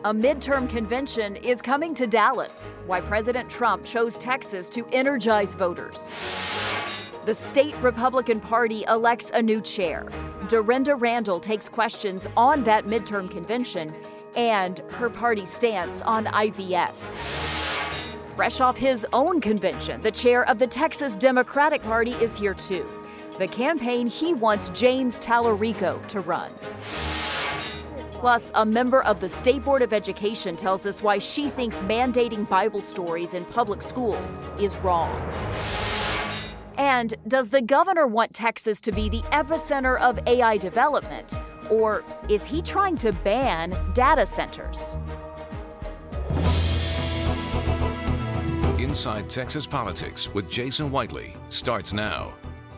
A midterm convention is coming to Dallas. Why President Trump chose Texas to energize voters. The state Republican Party elects a new chair. Dorinda Randall takes questions on that midterm convention and her party's stance on IVF. Fresh off his own convention, the chair of the Texas Democratic Party is here too. The campaign he wants James Tallarico to run. Plus, a member of the State Board of Education tells us why she thinks mandating Bible stories in public schools is wrong. And does the governor want Texas to be the epicenter of AI development, or is he trying to ban data centers? Inside Texas Politics with Jason Whiteley starts now.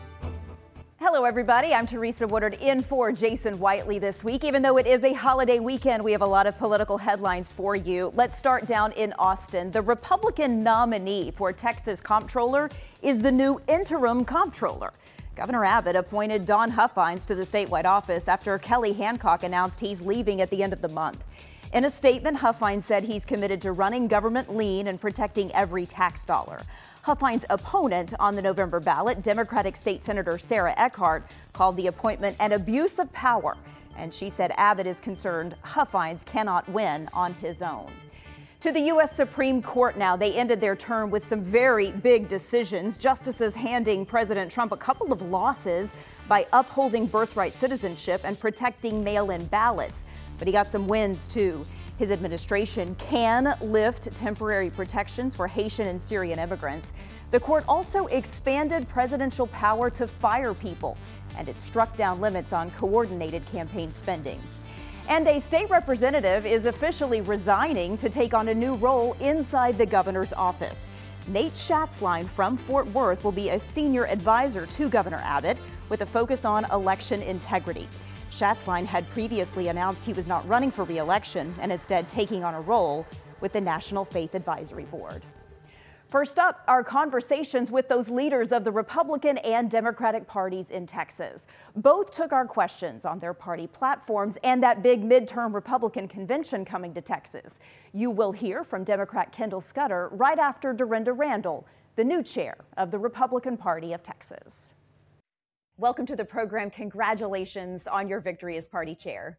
Hello, everybody. I'm Teresa Woodard in for Jason Whiteley this week. Even though it is a holiday weekend, we have a lot of political headlines for you. Let's start down in Austin. The Republican nominee for Texas comptroller is the new interim comptroller. Governor Abbott appointed Dawn Huffines to the statewide office after Kelly Hancock announced he's leaving at the end of the month. In a statement, Huffines said he's committed to running government lean and protecting every tax dollar. Huffines' opponent on the November ballot, Democratic State Senator Sarah Eckhart, called the appointment an abuse of power, and she said Abbott is concerned Huffines cannot win on his own. To the U.S. Supreme Court now. They ended their term with some very big decisions. Justices handing President Trump a couple of losses by upholding birthright citizenship and protecting mail-in ballots. But he got some wins, too. His administration can lift temporary protections for Haitian and Syrian immigrants. The court also expanded presidential power to fire people, and it struck down limits on coordinated campaign spending. And a state representative is officially resigning to take on a new role inside the governor's office. Nate Schatzline from Fort Worth will be a senior advisor to Governor Abbott with a focus on election integrity. Schatzline had previously announced he was not running for re-election and instead taking on a role with the National Faith Advisory Board. First up, our conversations with those leaders of the Republican and Democratic parties in Texas. Both took our questions on their party platforms and that big midterm Republican convention coming to Texas. You will hear from Democrat Kendall Scudder right after Dorinda Randall, the new chair of the Republican Party of Texas. Welcome to the program. Congratulations on your victory as party chair.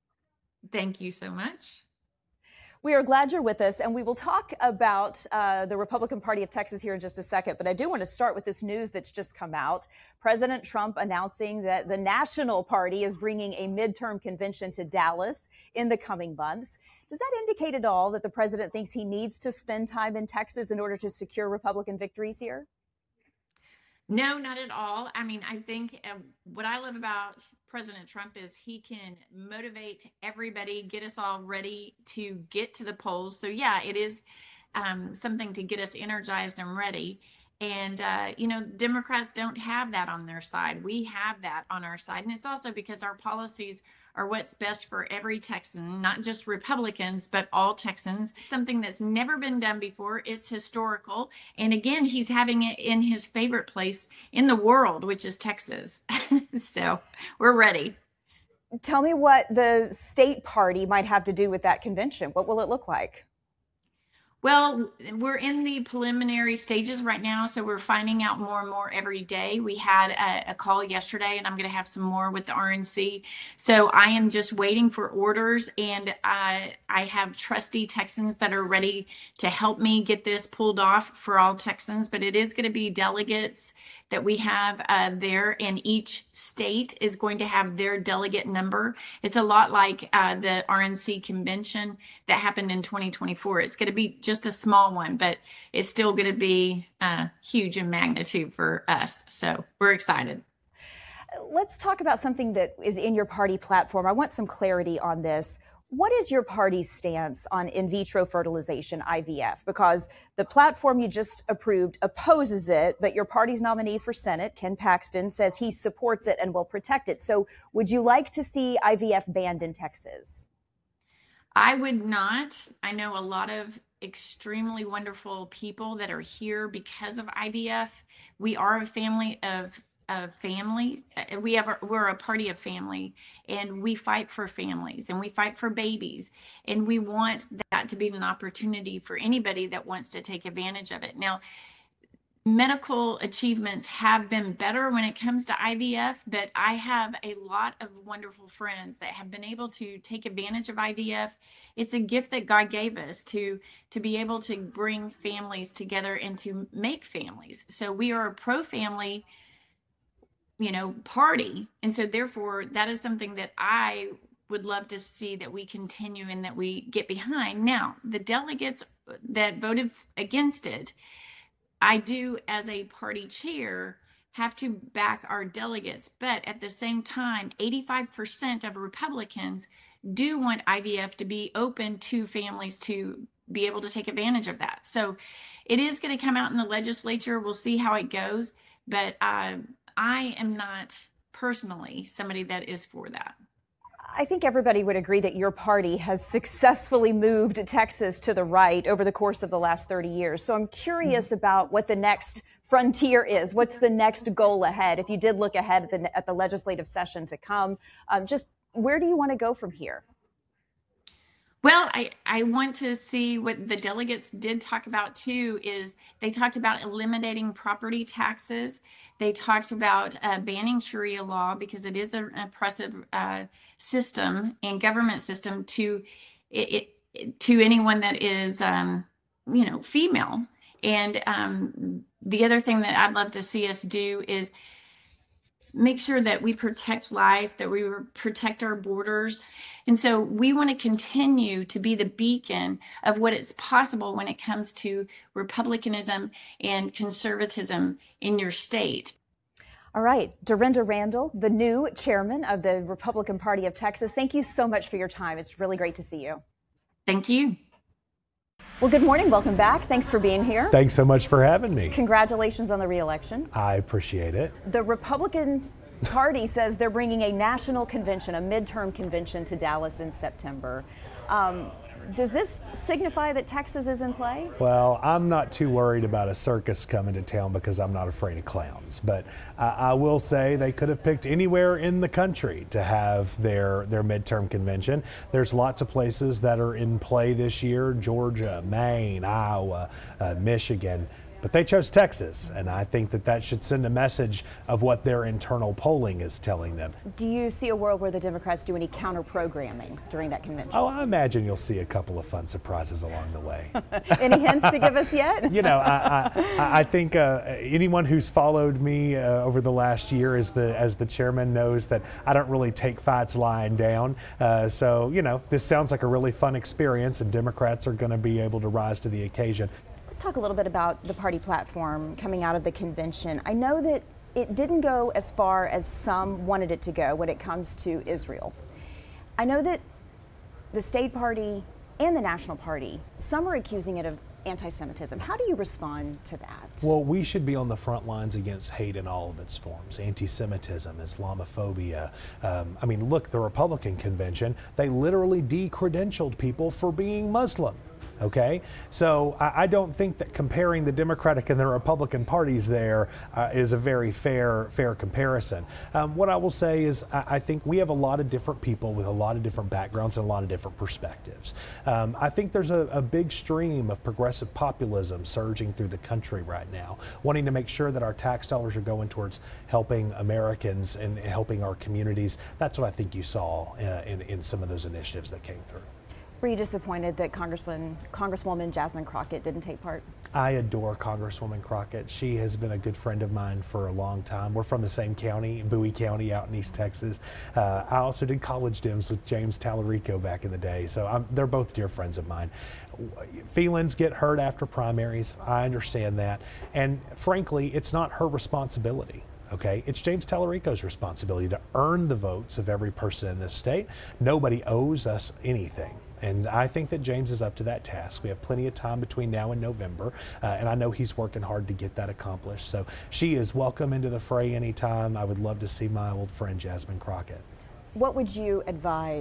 Thank you so much. We are glad you're with us, and we will talk about the Republican Party of Texas here in just a second. But I do want to start with this news that's just come out. President Trump announcing that the National Party is bringing a midterm convention to Dallas in the coming months. Does that indicate at all that the president thinks he needs to spend time in Texas in order to secure Republican victories here? No, not at all. I mean, I think what I love about President Trump is he can motivate everybody, get us all ready to get to the polls. So, yeah, it is something to get us energized and ready. And, Democrats don't have that on their side. We have that on our side. And it's also because our policies are what's best for every Texan, not just Republicans, but all Texans. Something that's never been done before. Is historical. And again, he's having it in his favorite place in the world, which is Texas. So we're ready. Tell me what the state party might have to do with that convention. What will it look like? Well, we're in the preliminary stages right now, so we're finding out more and more every day. We had a call yesterday, and I'm going to have some more with the RNC. So I am just waiting for orders, and I have trusty Texans that are ready to help me get this pulled off for all Texans. But it is going to be delegates that we have there, and each state is going to have their delegate number. It's a lot like the RNC convention that happened in 2024. It's going to be just a small one, but it's still going to be huge in magnitude for us. So we're excited. Let's talk about something that is in your party platform. I want some clarity on this. What is your party's stance on in vitro fertilization, IVF? Because the platform you just approved opposes it, but your party's nominee for Senate, Ken Paxton, says he supports it and will protect it. So would you like to see IVF banned in Texas? I would not. I know a lot of extremely wonderful people that are here because of IVF. We are a family of of families. We're a party of family, and we fight for families and we fight for babies, and we want that to be an opportunity for anybody that wants to take advantage of it. Now, medical achievements have been better when it comes to IVF, but I have a lot of wonderful friends that have been able to take advantage of IVF. It's a gift that God gave us to be able to bring families together and to make families. So we are a pro-family, party. And so therefore, that is something that I would love to see that we continue and that we get behind. Now, the delegates that voted against it, I do, as a party chair, have to back our delegates. But at the same time, 85% of Republicans do want IVF to be open to families to be able to take advantage of that. So it is going to come out in the legislature. We'll see how it goes. But I am not personally somebody that is for that. I think everybody would agree that your party has successfully moved Texas to the right over the course of the last 30 years. So I'm curious about what the next frontier is. What's the next goal ahead? If you did look ahead at the legislative session to come, just where do you want to go from here? Well, I want to see what the delegates did talk about too. Is they talked about eliminating property taxes. They talked about banning Sharia law because it is an oppressive system and government system to anyone that is female. And the other thing that I'd love to see us do is make sure that we protect life, that we protect our borders. And so we want to continue to be the beacon of what is possible when it comes to republicanism and conservatism in your state. All right, Dorinda Randall, the new chairman of the Republican Party of Texas, thank you so much for your time. It's really great to see you. Thank you. Well, good morning. Welcome back. Thanks for being here. Thanks so much for having me. Congratulations on the re-election. I appreciate it. The Republican Party says they're bringing a national convention, a midterm convention to Dallas in September. Does this signify that Texas is in play? Well, I'm not too worried about a circus coming to town because I'm not afraid of clowns. But I will say they could have picked anywhere in the country to have their midterm convention. There's lots of places that are in play this year: Georgia, Maine, Iowa, Michigan. But they chose Texas, and I think that should send a message of what their internal polling is telling them. Do you see a world where the Democrats do any counter-programming during that convention? Oh, I imagine you'll see a couple of fun surprises along the way. Any hints to give us yet? I think anyone who's followed me over the last year as the chairman knows that I don't really take fights lying down. So this sounds like a really fun experience, and Democrats are going to be able to rise to the occasion. Let's talk a little bit about the party platform coming out of the convention. I know that it didn't go as far as some wanted it to go when it comes to Israel. I know that the state party and the national party, some are accusing it of anti-Semitism. How do you respond to that? Well, we should be on the front lines against hate in all of its forms: anti-Semitism, Islamophobia. Look, the Republican convention, they literally de-credentialed people for being Muslim. Okay, so I don't think that comparing the Democratic and the Republican parties there is a very fair comparison. What I will say is I think we have a lot of different people with a lot of different backgrounds and a lot of different perspectives. I think there's a big stream of progressive populism surging through the country right now, wanting to make sure that our tax dollars are going towards helping Americans and helping our communities. That's what I think you saw in some of those initiatives that came through. Were you disappointed that Congresswoman Jasmine Crockett didn't take part? I adore Congresswoman Crockett. She has been a good friend of mine for a long time. We're from the same county, Bowie County, out in East Texas. I also did college dims with James Tallarico back in the day, so they're both dear friends of mine. Feelings get hurt after primaries. I understand that. And frankly, it's not her responsibility. Okay, it's James Tallarico's responsibility to earn the votes of every person in this state. Nobody owes us anything. And I think that James is up to that task. We have plenty of time between now and November, and I know he's working hard to get that accomplished. So she is welcome into the fray anytime. I would love to see my old friend Jasmine Crockett. What would you advise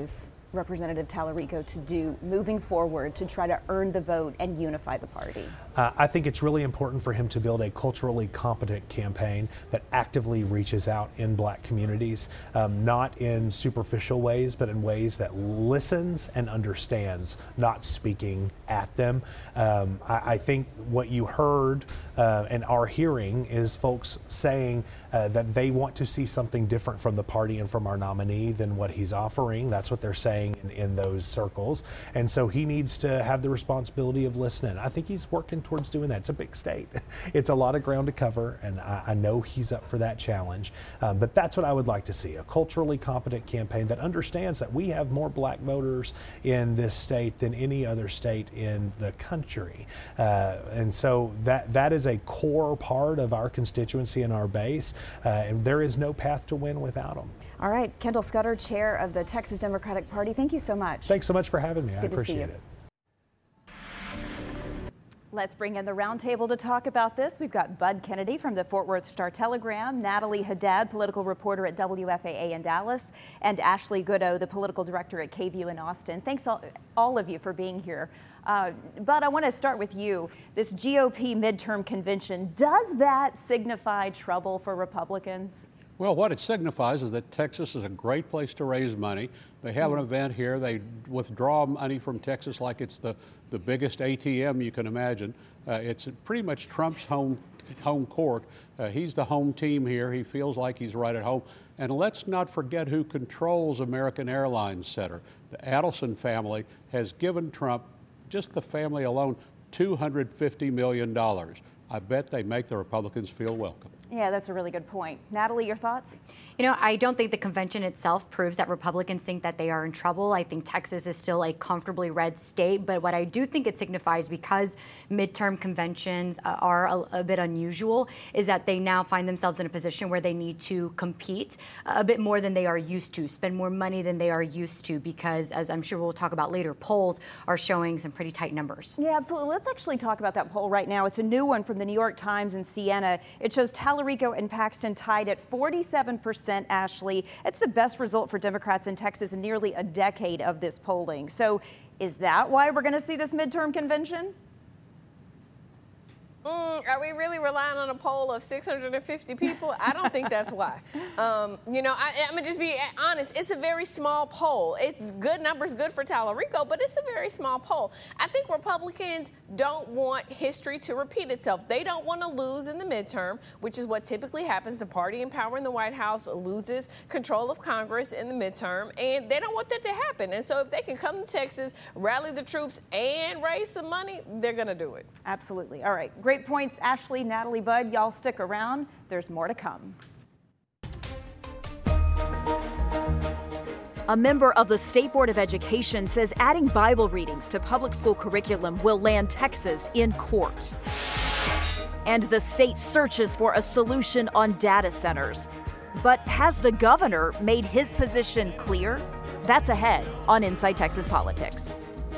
Representative Tallarico to do moving forward to try to earn the vote and unify the party? I think it's really important for him to build a culturally competent campaign that actively reaches out in black communities, not in superficial ways, but in ways that listens and understands, not speaking at them. I think what you heard and are hearing is folks saying that they want to see something different from the party and from our nominee than what he's offering. That's what they're saying in those circles. And so he needs to have the responsibility of listening. I think he's working towards doing that. It's a big state. It's a lot of ground to cover, and I know he's up for that challenge. But that's what I would like to see, a culturally competent campaign that understands that we have more black voters in this state than any other state in the country. And so that is a core part of our constituency and our base, and there is no path to win without them. All right, Kendall Scudder, chair of the Texas Democratic Party, thank you so much. Thanks so much for having me. I Good to see appreciate you. it. Let's bring in the roundtable to talk about this. We've got Bud Kennedy from the Fort Worth Star-Telegram, Natalie Haddad, political reporter at WFAA in Dallas, and Ashley Goodo, the political director at KVUE in Austin. Thanks all of you for being here. Bud, I want to start with you. This GOP midterm convention, does that signify trouble for Republicans? Well, what it signifies is that Texas is a great place to raise money. They have an event here. They withdraw money from Texas like it's the biggest ATM you can imagine. It's pretty much Trump's home court. He's the home team here. He feels like he's right at home. And let's not forget who controls American Airlines Center. The Adelson family has given Trump, just the family alone, $250 million. I bet they make the Republicans feel welcome. Yeah, that's a really good point. Natalie, your thoughts? You know, I don't think the convention itself proves that Republicans think that they are in trouble. I think Texas is still a comfortably red state, but what I do think it signifies, because midterm conventions are a bit unusual, is that they now find themselves in a position where they need to compete a bit more than they are used to, spend more money than they are used to, because, as I'm sure we'll talk about later, polls are showing some pretty tight numbers. Yeah, absolutely. Let's actually talk about that poll right now. It's a new one from the New York Times and Siena. It shows Tallarico and Paxton tied at 47%. Ashley, it's the best result for Democrats in Texas in nearly a decade of this polling. So is that why we're going to see this midterm convention? Are we really relying on a poll of 650 people? I don't think that's why. You know, I'm going to just be honest. It's a very small poll. It's good numbers, good for Tallarico, but it's a very small poll. I think Republicans don't want history to repeat itself. They don't want to lose in the midterm, which is what typically happens. The party in power in the White House loses control of Congress in the midterm, and they don't want that to happen. And so if they can come to Texas, rally the troops, and raise some money, they're going to do it. Absolutely. All right. Great points, Ashley, Natalie, Bud. Y'all stick around. There's more to come. A member of the State Board of Education says adding Bible readings to public school curriculum will land Texas in court. And the state searches for a solution on data centers. But has the governor made his position clear? That's ahead on Inside Texas Politics.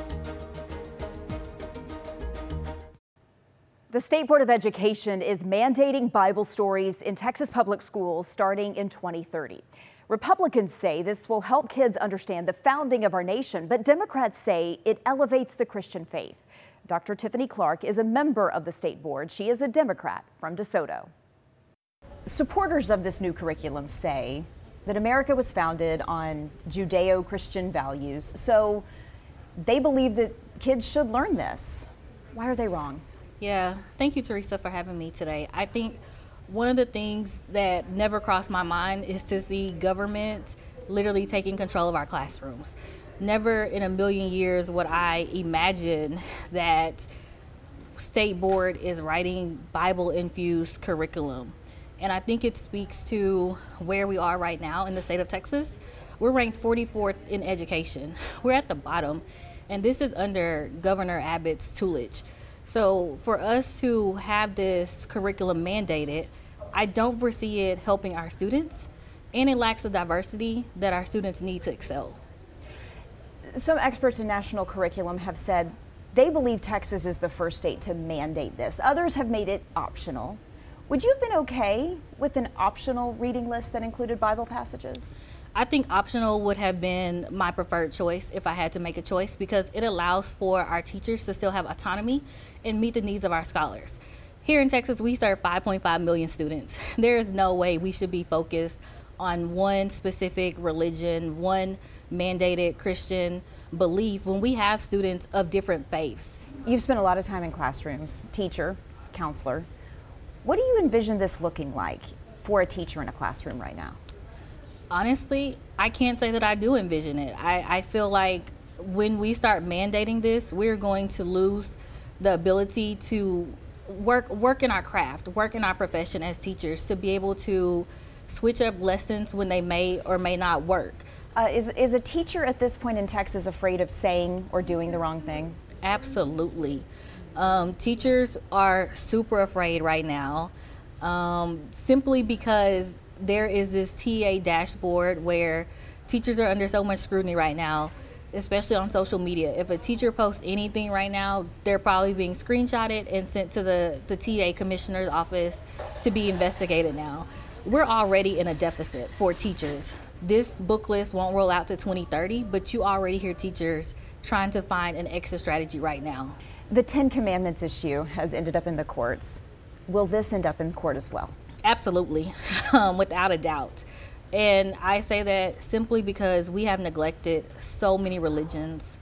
The State Board of Education is mandating Bible stories in Texas public schools starting in 2030. Republicans say this will help kids understand the founding of our nation, but Democrats say it elevates the Christian faith. Dr. Tiffany Clark is a member of the State Board. She is a Democrat from DeSoto. Supporters of this new curriculum say that America was founded on Judeo-Christian values, so they believe that kids should learn this. Why are they wrong? Yeah, thank you, Teresa, for having me today. I think one of the things that never crossed my mind is to see government literally taking control of our classrooms. Never in a million years would I imagine that State Board is writing Bible-infused curriculum. And I think it speaks to where we are right now in the state of Texas. We're ranked 44th in education. We're at the bottom, and this is under Governor Abbott's tutelage. So for us to have this curriculum mandated, I don't foresee it helping our students, and it lacks the diversity that our students need to excel. Some experts in national curriculum have said they believe Texas is the first state to mandate this. Others have made it optional. Would you have been okay with an optional reading list that included Bible passages? I think optional would have been my preferred choice if I had to make a choice, because it allows for our teachers to still have autonomy and meet the needs of our scholars. Here in Texas, we serve 5.5 million students. There is no way we should be focused on one specific religion, one mandated Christian belief, when we have students of different faiths. You've spent a lot of time in classrooms, teacher, counselor. What do you envision this looking like for a teacher in a classroom right now? Honestly, I can't say that I do envision it. I feel like when we start mandating this, we're going to lose the ability to work in our craft, work in our profession as teachers, to be able to switch up lessons when they may or may not work. Is a teacher at this point in Texas afraid of saying or doing the wrong thing? Absolutely. Teachers are super afraid right now, simply because there is this TA dashboard where teachers are under so much scrutiny right now, especially on social media. If a teacher posts anything right now, they're probably being screenshotted and sent to the TA commissioner's office to be investigated now. We're already in a deficit for teachers. This book list won't roll out to 2030, but you already hear teachers trying to find an exit strategy right now. The 10 Commandments issue has ended up in the courts. Will this end up in court as well? Absolutely, without a doubt. And I say that simply because we have neglected so many religions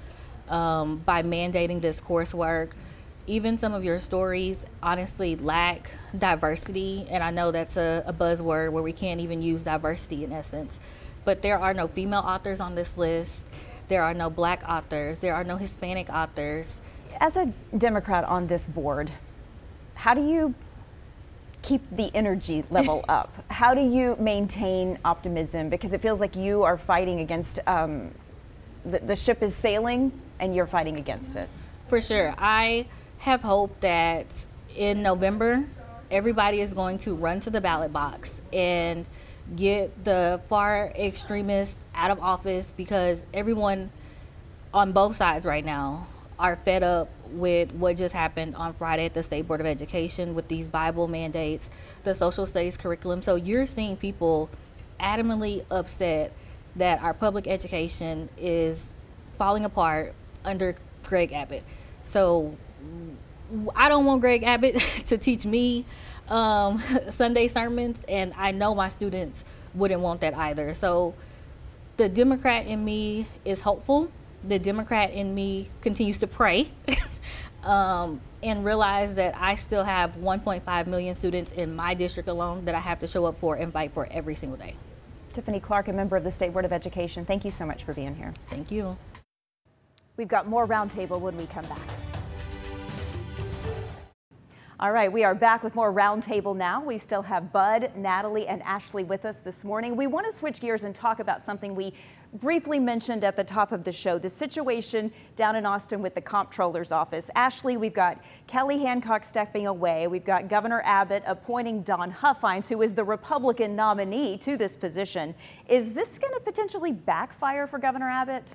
by mandating this coursework. Even some of your stories honestly lack diversity, and I know that's a buzzword where we can't even use diversity in essence. But there are no female authors on this list. There are no Black authors. There are no Hispanic authors. As a Democrat on this board, how do you keep the energy level up? How do you maintain optimism? Because it feels like you are fighting against, the ship is sailing and you're fighting against it. For sure. I have hope that in November, everybody is going to run to the ballot box and get the far extremists out of office, because everyone on both sides right now are fed up with what just happened on Friday at the State Board of Education with these Bible mandates, the social studies curriculum. So you're seeing people adamantly upset that our public education is falling apart under Greg Abbott. So I don't want Greg Abbott to teach me Sunday sermons, and I know my students wouldn't want that either. So the Democrat in me is hopeful. The Democrat in me continues to pray and realize that I still have 1.5 million students in my district alone that I have to show up for and fight for every single day. Tiffany Clark, a member of the State Board of Education, thank you so much for being here. Thank you. We've got more Roundtable when we come back. All right, we are back with more Roundtable now. We still have Bud, Natalie, and Ashley with us this morning. We want to switch gears and talk about something we briefly mentioned at the top of the show, the situation down in Austin with the comptroller's office. Ashley, we've got Kelly Hancock stepping away. We've got Governor Abbott appointing Don Huffines, who is the Republican nominee, to this position. Is this going to potentially backfire for Governor Abbott?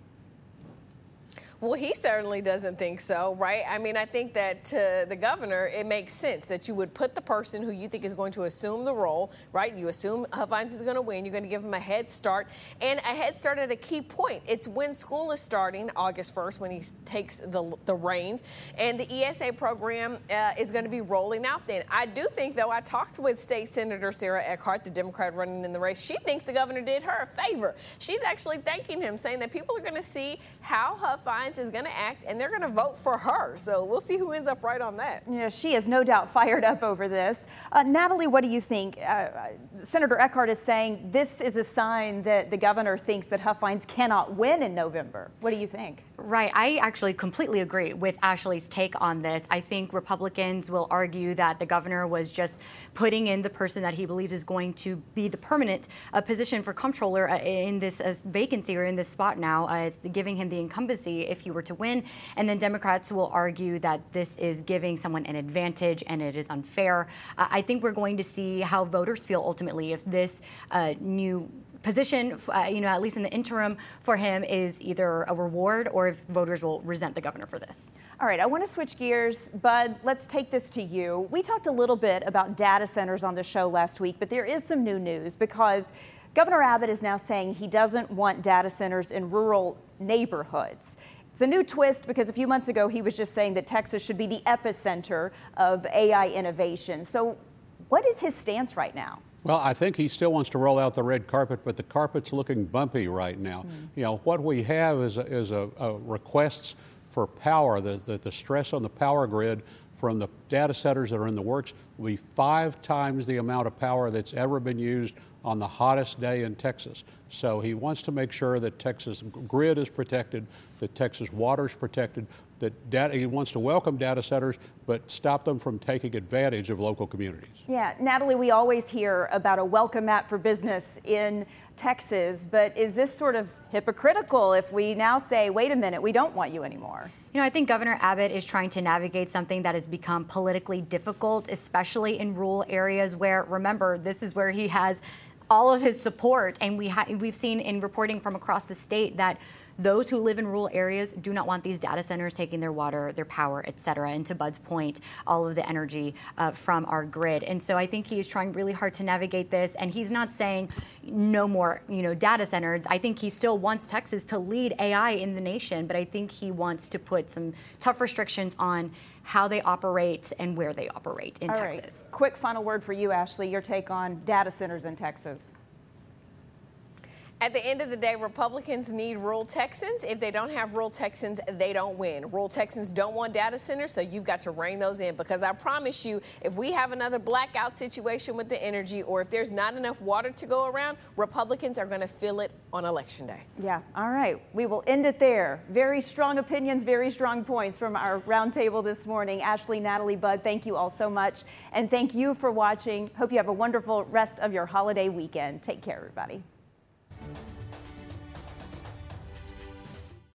Well, he certainly doesn't think so, right? I mean, I think that to the governor, it makes sense that you would put the person who you think is going to assume the role, right? You assume Huffines is going to win. You're going to give him a head start, and a head start at a key point. It's when school is starting, August 1st, when he takes the reins, and the ESA program is going to be rolling out then. I do think, though, I talked with State Senator Sarah Eckhart, the Democrat running in the race. She thinks the governor did her a favor. She's actually thanking him, saying that people are going to see how Huffines is going to act, and they're going to vote for her. So we'll see who ends up right on that. Yeah, she is no doubt fired up over this. Natalie, what do you think? Senator Eckhart is saying this is a sign that the governor thinks that Huffines cannot win in November. What do you think? Right. I actually completely agree with Ashley's take on this. I think Republicans will argue that the governor was just putting in the person that he believes is going to be the permanent position for comptroller in this vacancy, or in this spot now, giving him the incumbency if he were to win. And then Democrats will argue that this is giving someone an advantage and it is unfair. I think we're going to see how voters feel ultimately if this new position, at least in the interim for him, is either a reward or if voters will resent the governor for this. All right, I want to switch gears. Bud, let's take this to you. We talked a little bit about data centers on the show last week, but there is some new news because Governor Abbott is now saying he doesn't want data centers in rural neighborhoods. It's a new twist because a few months ago he was just saying that Texas should be the epicenter of AI innovation. So what is his stance right now? Well, I think he still wants to roll out the red carpet, but the carpet's looking bumpy right now. You know, what we have is requests for power, the stress on the power grid from the data centers that are in the works will be 5 times the amount of power that's ever been used on the hottest day in Texas. So he wants to make sure that Texas grid is protected, that Texas water is protected, that he wants to welcome data centers, but stop them from taking advantage of local communities. Yeah, Natalie, we always hear about a welcome mat for business in Texas, but is this sort of hypocritical if we now say, wait a minute, we don't want you anymore? You know, I think Governor Abbott is trying to navigate something that has become politically difficult, especially in rural areas where, remember, this is where he has all of his support. And we've seen in reporting from across the state that those who live in rural areas do not want these data centers taking their water, their power, et cetera, and to Bud's point, all of the energy from our grid. And so I think he is trying really hard to navigate this. And he's not saying no more, data centers. I think he still wants Texas to lead AI in the nation, but I think he wants to put some tough restrictions on how they operate and where they operate in Texas. Right. Quick final word for you, Ashley, your take on data centers in Texas. At the end of the day, Republicans need rural Texans. If they don't have rural Texans, they don't win. Rural Texans don't want data centers, so you've got to rein those in, because I promise you, if we have another blackout situation with the energy, or if there's not enough water to go around, Republicans are going to feel it on Election Day. Yeah, all right. We will end it there. Very strong opinions, very strong points from our roundtable this morning. Ashley, Natalie, Bud, thank you all so much. And thank you for watching. Hope you have a wonderful rest of your holiday weekend. Take care, everybody.